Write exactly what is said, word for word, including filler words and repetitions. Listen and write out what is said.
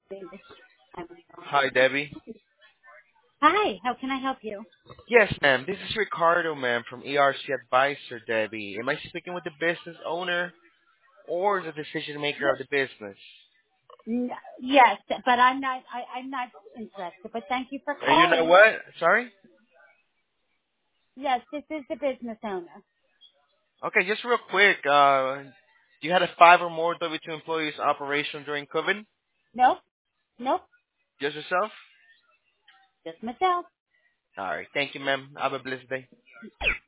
Hi, Debbie. Hi, how can I help you? Yes, ma'am. This is Ricardo, ma'am, from E R C Advisor, Debbie. Am I speaking with the business owner or the decision maker of the business? N- Yes, but I'm not. I, I'm not interested. But thank you for And you know calling. what? Sorry? Yes, this is the business owner. Okay, just real quick. Uh, you had a five or more W two employees operation during COVID? Nope, nope, Just yourself? just myself. All right. Thank you, ma'am. Have a blessed day.